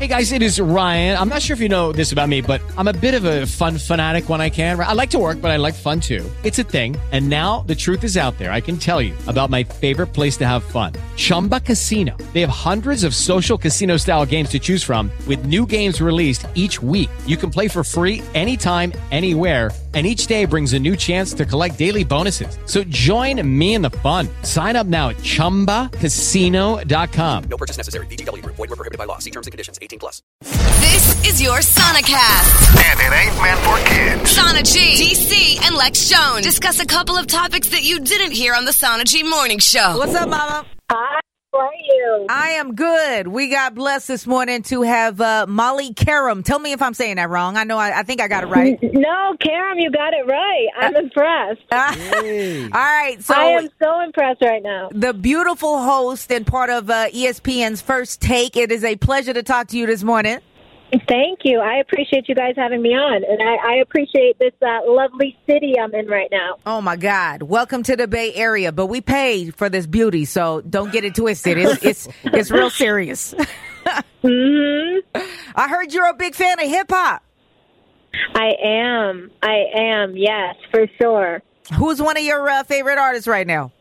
Hey guys, it is Ryan. I'm not sure if you know this about me, but I'm a bit of a fun fanatic when I can. I like to work, but I like fun too. It's a thing. And now the truth is out there. I can tell you about my favorite place to have fun. Chumba Casino. They have hundreds of social casino style games to choose from with new games released each week. You can play for free anytime, anywhere. And each day brings a new chance to collect daily bonuses. So join me in the fun. Sign up now at ChumbaCasino.com. No purchase necessary. VGW Group. Void where prohibited by law. See terms and conditions. 18+. This is your Sonicast. And it ain't meant for kids. Sana G, DC, and Lex Jones discuss a couple of topics that you didn't hear on the Sana G Morning Show. What's up, Mama? Hi, how are you? I am good. We got blessed this morning to have Molly Karam. Tell me if I'm saying that wrong. I think I got it right. No, Karam, you got it right. I'm impressed. All right. So I am so impressed right now. the beautiful host and part of ESPN's First Take. It is a pleasure to talk to you this morning. Thank you. I appreciate you guys having me on, and I appreciate this lovely city I'm in right now. Oh, my God. Welcome to the Bay Area. But we paid for this beauty, so don't get it twisted. It's real serious. Mm-hmm. I heard you're a big fan of hip-hop. I am, yes, for sure. Who's one of your favorite artists right now?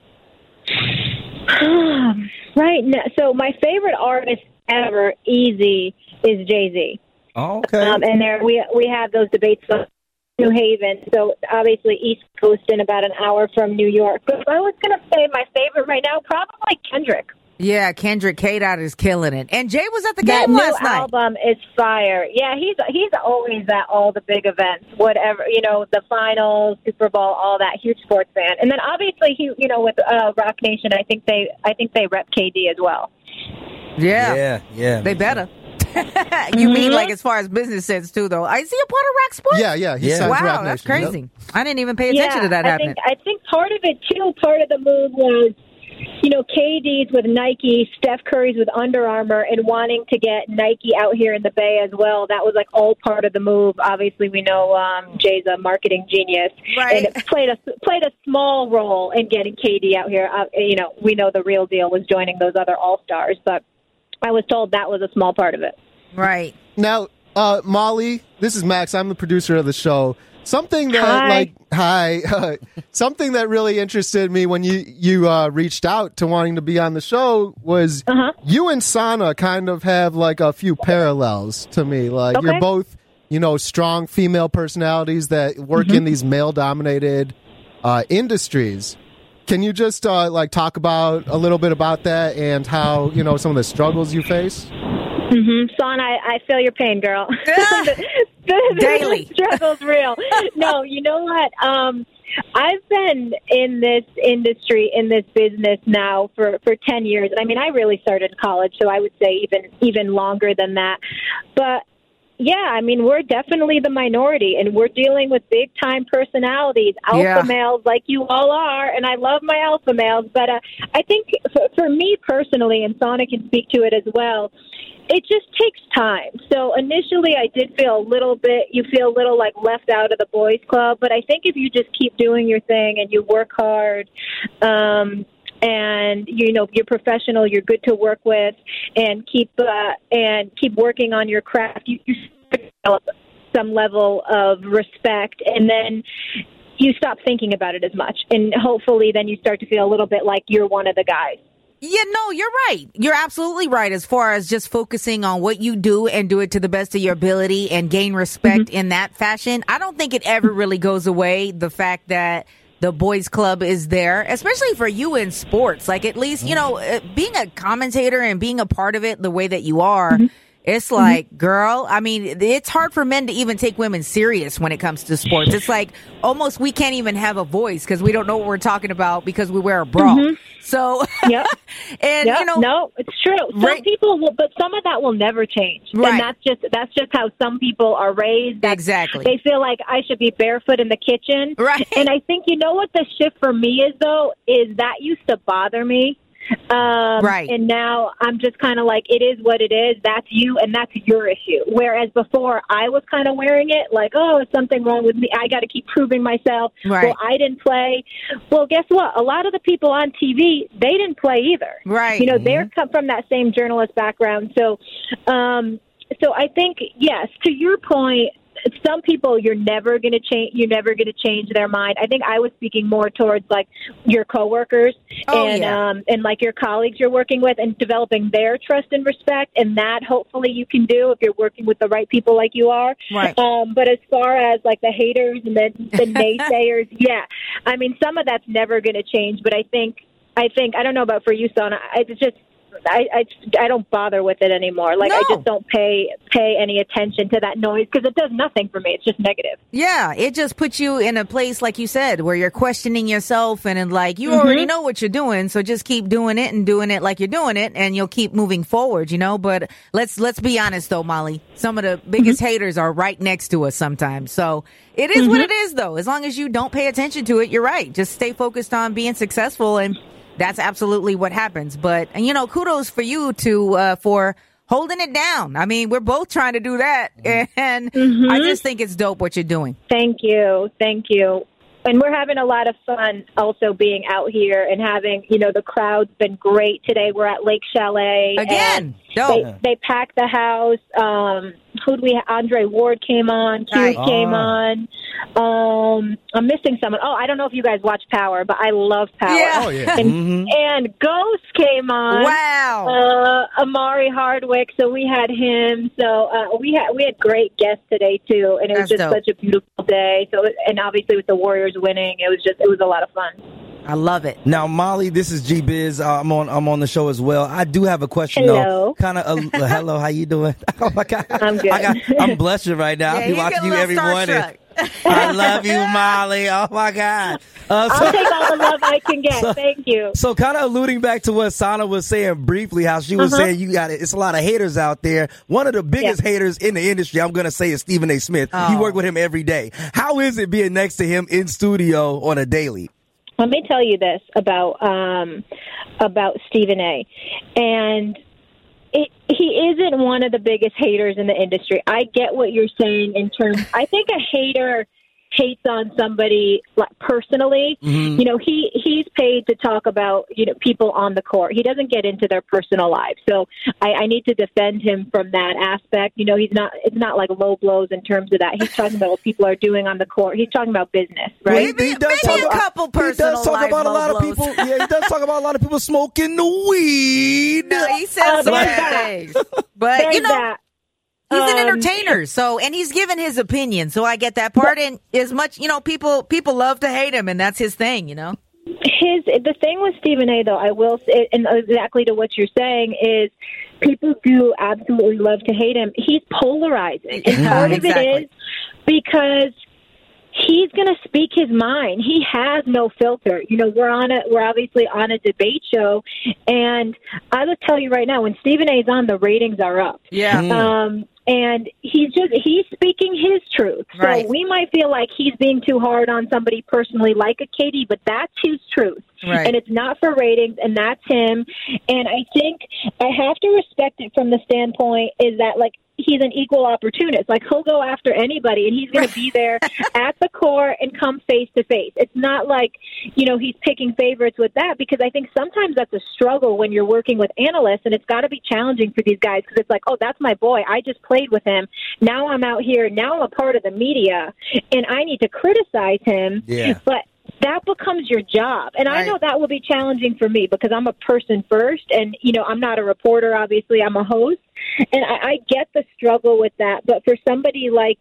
Right now, so my favorite artist ever, easy, is Jay-Z. Oh, okay. And there we have those debates on New Haven, so obviously East Coast and about an hour from New York. But I was going to say my favorite right now, probably Kendrick. Yeah, Kendrick K-Dot is killing it. And Jay was at the That game new last night. album is fire. Yeah, he's always at all the big events, whatever, the finals, Super Bowl, all that. Huge sports fan. And then obviously he, with Rock Nation, I think they rep KD as well. Yeah. They better. You mean like as far as business sense too, though? Is he a part of Rock Sports? Yeah. He signs Wow, Rock that's Nation. crazy. I didn't even pay attention to that happening. I think part of it too. Part of the move was, KD's with Nike, Steph Curry's with Under Armour, and wanting to get Nike out here in the Bay as well. That was like all part of the move. Obviously, we know Jay's a marketing genius, Right. and it played a small role in getting KD out here. We know the real deal was joining those other All Stars, but I was told that was a small part of it. Right. Now, Molly, this is Max. I'm the producer of the show. Something that something that really interested me when you reached out to wanting to be on the show was you and Sana kind of have like a few parallels to me. Like Okay. you're both, strong female personalities that work in these male-dominated industries. Can you just talk about a little bit about that and how some of the struggles you face? Son, I feel your pain, girl. Daily. The struggle's real. No, you know what? I've been in this industry, in this business now for 10 years. I mean, I really started in college, so I would say even longer than that. But yeah, I mean, we're definitely the minority, and we're dealing with big-time personalities, alpha males like you all are, and I love my alpha males. But I think for me personally, and Sana can speak to it as well, it just takes time. So initially I did feel a little like left out of the boys club, but I think if you just keep doing your thing and you work hard, and you're professional, you're good to work with, and keep working on your craft, you develop some level of respect, and then you stop thinking about it as much, and hopefully then you start to feel a little bit like you're one of the guys. Yeah, no, you're right. You're absolutely right as far as just focusing on what you do and do it to the best of your ability and gain respect in that fashion. I don't think it ever really goes away, the fact that the boys club is there, especially for you in sports. Like, at least, being a commentator and being a part of it the way that you are, it's like, girl, I mean, it's hard for men to even take women serious when it comes to sports. It's like almost we can't even have a voice because we don't know what we're talking about because we wear a bra. So, no, it's true. Some people will, but some of that will never change. Right. And that's just how some people are raised. Exactly. They feel like I should be barefoot in the kitchen. Right. And I think, what the shift for me is, though, is that used to bother me. Right. And now I'm just kind of like, it is what it is. That's you, and that's your issue. Whereas before, I was kind of wearing it like, oh, is something wrong with me? I got to keep proving myself. Right. Well, I didn't play. Well, guess what? A lot of the people on TV, they didn't play either. Right. They're come from that same journalist background. So So I think, yes, to your point, some people you're never going to change their mind. I think I was speaking more towards like your coworkers and like your colleagues you're working with, and developing their trust and respect, and that hopefully you can do if you're working with the right people like you are. Right. But as far as like the haters and the naysayers, yeah, I mean, some of that's never going to change. But I think I don't know about for you, Sana. It's just. I don't bother with it anymore. Like, I just don't pay any attention to that noise because it does nothing for me. It's just negative. Yeah, it just puts you in a place, like you said, where you're questioning yourself and like you already know what you're doing, so just keep doing it and doing it like you're doing it, and you'll keep moving forward, you know. But let's be honest though, Molly. Some of the biggest haters are right next to us sometimes. So it is what it is though. As long as you don't pay attention to it, you're right. Just stay focused on being successful, and that's absolutely what happens. But, you know, kudos for you for holding it down. I mean, we're both trying to do that. And I just think it's dope what you're doing. Thank you. Thank you. And we're having a lot of fun also being out here and having, you know, the crowd's been great today. We're at Lake Chalet. Again. Dope. They packed the house. Who'd we have? Andre Ward came on. Q came on. I'm missing someone. Oh, I don't know if you guys watch Power, but I love Power. Yeah. Oh, yeah. And Ghost came on. Wow. Amari Hardwick. So we had him. So we had great guests today too, and it was just such a beautiful day. So and obviously with the Warriors winning, it was a lot of fun. I love it. Now, Molly, this is G Biz. I'm on the show as well. I do have a question Hello. though. Hello, how you doing? Oh my God, I'm good. I'm blushing right now. Yeah, I'll be watching you every morning. I love you, Molly. Oh my God. I'll take all the love I can get. Thank you. So kind of alluding back to what Sana was saying briefly, how she was saying it's a lot of haters out there. One of the biggest haters in the industry, I'm going to say, is Stephen A. Smith. You work with him every day. How is it being next to him in studio on a daily? Let me tell you this about Stephen A. And he isn't one of the biggest haters in the industry. I get what you're saying in terms. I think a hater hates on somebody like personally. You know, he's paid to talk about, you know, people on the court. He doesn't get into their personal lives. So I need to defend him from that aspect. You know, it's not like low blows in terms of that. He's talking about what people are doing on the court. He's talking about business, right? Maybe a couple personal He does talk about a lot of people. Yeah, he does talk about a lot of people smoking the weed. No, he says things. But, you know, he's an entertainer, and he's given his opinion, so I get that part. And as much, you know, people love to hate him, and that's his thing, you know. The thing with Stephen A. though, I will say, and exactly to what you're saying, is people do absolutely love to hate him. He's polarizing, and part of it is because he's going to speak his mind. He has no filter. You know, we're obviously on a debate show, and I will tell you right now, when Stephen A. is on, the ratings are up. Yeah. And he's speaking his truth. So right. We might feel like he's being too hard on somebody personally like a Katie, but that's his truth. Right. And it's not for ratings, and that's him. And I think I have to respect it from the standpoint is that, like, he's an equal opportunist. Like, he'll go after anybody, and he's going to be there at the court and come face to face. It's not like, you know, he's picking favorites with that, because I think sometimes that's a struggle when you're working with analysts, and it's got to be challenging for these guys, because it's like, oh, that's my boy. I just played with him. Now I'm out here. Now I'm a part of the media, and I need to criticize him. Yeah. But that becomes your job. And right. I know that will be challenging for me, because I'm a person first, and, you know, I'm not a reporter, obviously. I'm a host. And I get the struggle with that, but for somebody like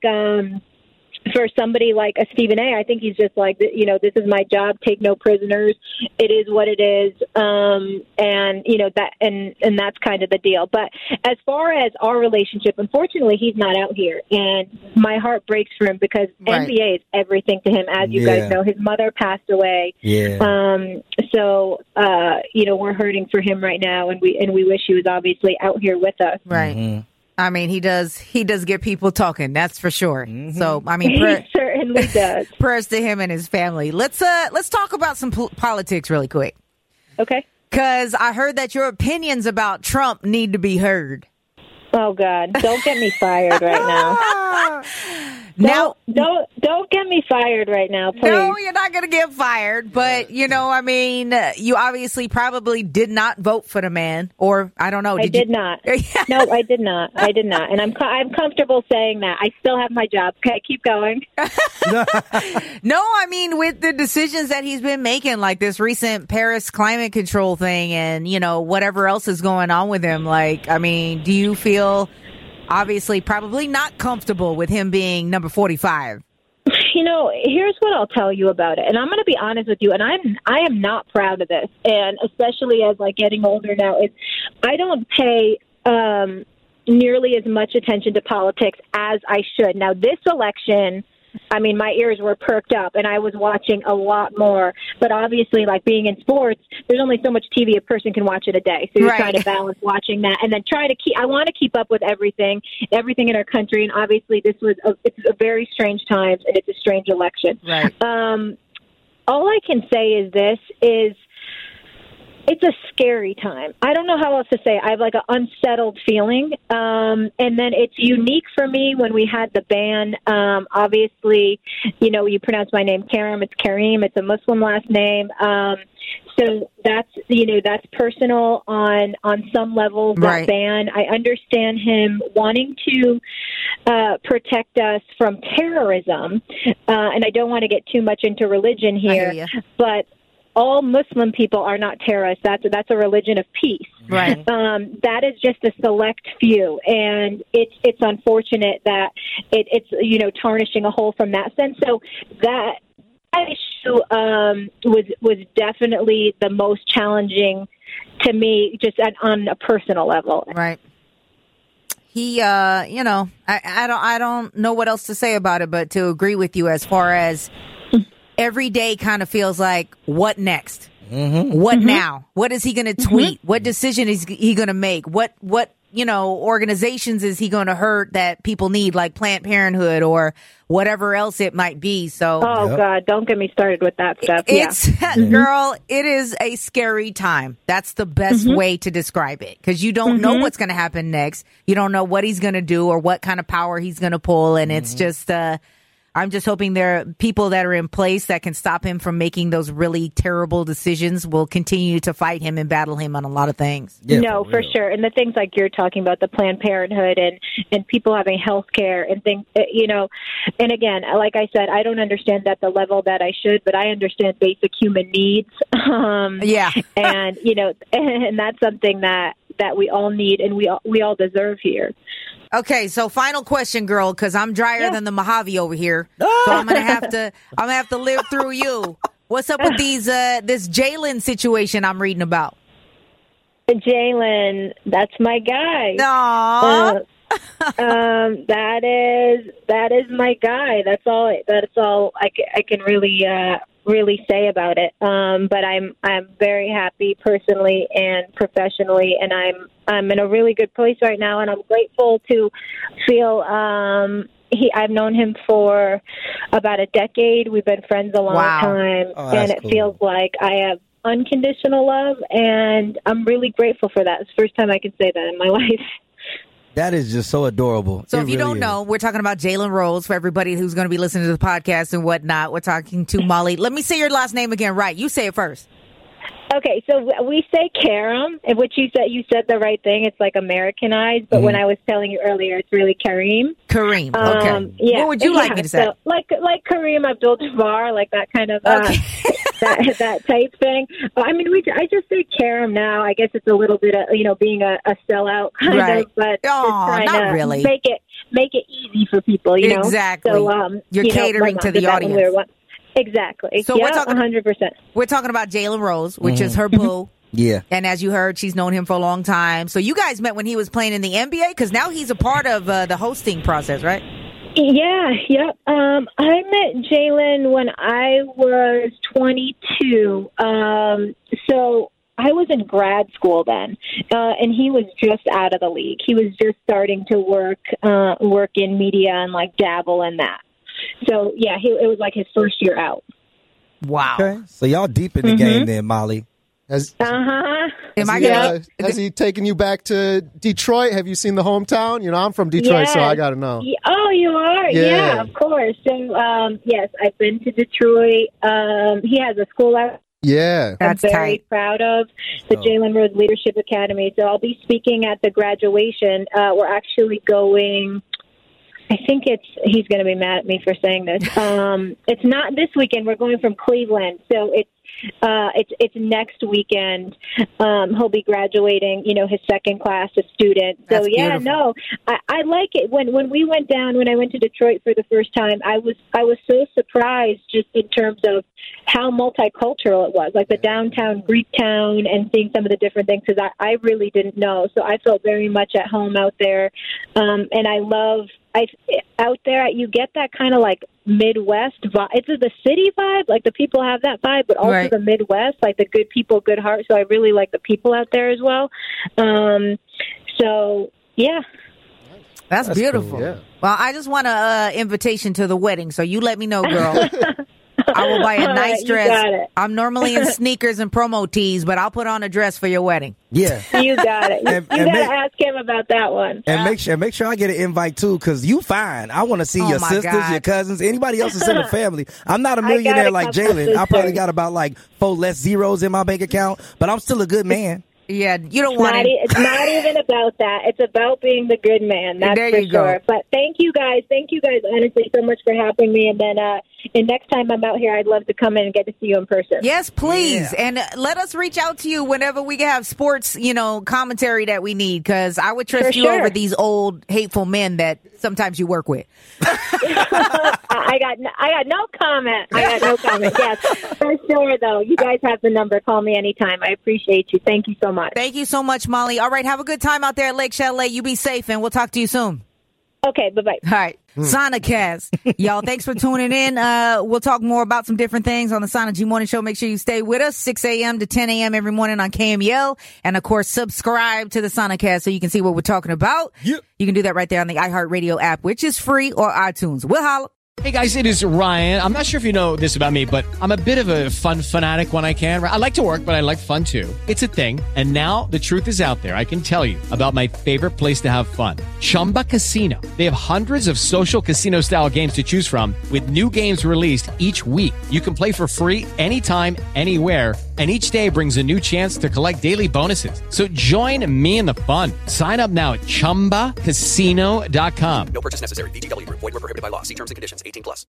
a Stephen A., I think he's just like, you know, this is my job. Take no prisoners. It is what it is, and you know that, and that's kind of the deal. But as far as our relationship, unfortunately, he's not out here, and my heart breaks for him, because right. NBA is everything to him, as you guys know. His mother passed away. So you know, we're hurting for him right now, and we wish he was obviously out here with us. Right. Mm-hmm. I mean, he does get people talking, that's for sure. Mm-hmm. So, I mean, he certainly does. Prayers to him and his family. Let's talk about some politics really quick. Okay. Because I heard that your opinions about Trump need to be heard. Oh, God. Don't get me fired right now. Now, don't get me fired right now, please. no, you're not going to get fired. But, you obviously probably did not vote for the man. Or, I don't know. I did not. No, I did not. I did not. And I'm comfortable saying that. I still have my job. Okay, keep going. No, with the decisions that he's been making, like this recent Paris climate control thing and, whatever else is going on with him. Do you feel obviously probably not comfortable with him being number 45? Here's what I'll tell you about it. And I'm going to be honest with you. And I am not proud of this. And especially as getting older now, I don't pay nearly as much attention to politics as I should. Now, this election, my ears were perked up and I was watching a lot more. But obviously, being in sports, there's only so much TV a person can watch in a day. So you're trying to balance watching that and then I want to keep up with everything in our country. And obviously, it's a very strange time and it's a strange election. Right. All I can say is it's a scary time. I don't know how else to say it. I have an unsettled feeling. And then it's unique for me when we had the ban. Obviously, you pronounce my name Karim. It's Kareem. It's a Muslim last name. So that's personal on some level, that ban. I understand him wanting to protect us from terrorism. And I don't want to get too much into religion here, but all Muslim people are not terrorists. That's a religion of peace. Right. That is just a select few, and it's unfortunate that it's tarnishing a whole from that sense. So that issue was definitely the most challenging to me, just on a personal level. Right. He, I don't know what else to say about it, but to agree with you as far as every day kind of feels like, what next? Mm-hmm. What now? What is he going to tweet? What decision is he going to make? What organizations is he going to hurt that people need, like Planned Parenthood or whatever else it might be? So, God, don't get me started with that stuff. Girl, it is a scary time. That's the best way to describe it, because you don't know what's going to happen next. You don't know what he's going to do or what kind of power he's going to pull, and it's just I'm just hoping there are people that are in place that can stop him from making those really terrible decisions, will continue to fight him and battle him on a lot of things. Yeah, no, for sure. And the things like you're talking about, the Planned Parenthood and people having health care and things, and again, like I said, I don't understand at the level that I should, but I understand basic human needs. And, and that's something that we all need and we all deserve here. Okay, so final question, girl, because I'm drier than the Mojave over here, so I'm gonna have to live through you. What's up with this Jalen situation I'm reading about? Jalen, that's my guy. Aww. That is my guy. That's all I can really say about it. But I'm very happy personally and professionally, and I'm in a really good place right now, and I'm grateful to feel I've known him for about a decade. We've been friends a long time, and it feels like I have unconditional love, and I'm really grateful for that. It's the first time I can say that in my life. That is just so adorable. So if you don't know, we're talking about Jalen Rose for everybody who's going to be listening to the podcast and whatnot. We're talking to Molly. Let me say your last name again right. You say it first. Okay, so we say Karim, which you said the right thing. It's like Americanized, but when I was telling you earlier, it's really Kareem. Kareem, okay. What would you like me to say? So, like Kareem Abdul-Jabbar, like that kind of that type thing. I just say Karim now. I guess it's a little bit of being a sellout kind of, but just trying to really make it easy for people. Exactly. So you're catering to the audience. Exactly. So we're talking 100%. We're talking about Jalen Rose, which is her boo. Yeah. And as you heard, she's known him for a long time. So you guys met when he was playing in the NBA, because now he's a part of the hosting process, right? Yeah. Yep. I met Jalen when I was 22. So I was in grad school then, and he was just out of the league. He was just starting to work in media and dabble in that. So, it was like his first year out. Wow. Okay. So y'all deep in the game then, Molly. Has Am I he, gonna? has he taken you back to Detroit? Have you seen the hometown? You know, I'm from Detroit, so I got to know. Oh, you are? Yeah, of course. So, yes, I've been to Detroit. He has a school out. Yeah. That's I'm very tight. proud of the Jalen Rose Leadership Academy. So I'll be speaking at the graduation. We're actually going. I think he's going to be mad at me for saying this. It's not this weekend. We're going from Cleveland, so it's next weekend. He'll be graduating, his second class, a student. So That's beautiful. no, I like it. When we went down, when I went to Detroit for the first time, I was so surprised just in terms of how multicultural it was, like the downtown Greek town, and seeing some of the different things, because I really didn't know. So I felt very much at home out there, and out there you get that kind of like Midwest vibe. It's the city vibe, like the people have that vibe, but also Right. the Midwest, like the good people, good heart. So I really like the people out there as well. So yeah. That's beautiful. cool, yeah. Well, I just want a invitation to the wedding, so you let me know, girl. I will buy a All nice right, you dress. got it. I'm normally in sneakers and promo tees, but I'll put on a dress for your wedding. Yeah. You got it. You And got to make- ask him about that one. And make sure I get an invite too, because you fine. I want to see Oh, your my sisters, God. your cousins, anybody else that's in the family. I'm not a I got millionaire a like couple Jalen. I probably sisters. got about like 4 less zeros in my bank account, but I'm still a good man. Yeah, you don't want It's not even about that. It's about being the good man. That's There for you go. sure. But thank you guys. Thank you guys, honestly, so much for having me. And then and next time I'm out here, I'd love to come in and get to see you in person. Yes, please. Yeah. And let us reach out to you whenever we have sports, commentary that we need, because I would trust For you sure. over these old, hateful men that sometimes you work with. I got no comment. Yes, for sure, though. You guys have the number. Call me anytime. I appreciate you. Thank you so much. Thank you so much, Molly. All right, have a good time out there at Lake Chalet. You be safe, and we'll talk to you soon. Okay, bye-bye. All right. Sonicast. Y'all, thanks for tuning in. We'll talk more about some different things on the Sana G Morning Show. Make sure you stay with us 6 a.m. to 10 a.m. every morning on KMEL. And, of course, subscribe to the Sonicast so you can see what we're talking about. Yep. You can do that right there on the iHeartRadio app, which is free, or iTunes. We'll holla. Hey guys, it is Ryan. I'm not sure if you know this about me, but I'm a bit of a fun fanatic when I can. I like to work, but I like fun too. It's a thing. And now the truth is out there. I can tell you about my favorite place to have fun. Chumba Casino. They have hundreds of social casino style games to choose from with new games released each week. You can play for free anytime, anywhere. And each day brings a new chance to collect daily bonuses. So join me in the fun. Sign up now at ChumbaCasino.com. No purchase necessary. VGW Group. Void where prohibited by law. See terms and conditions. 18+.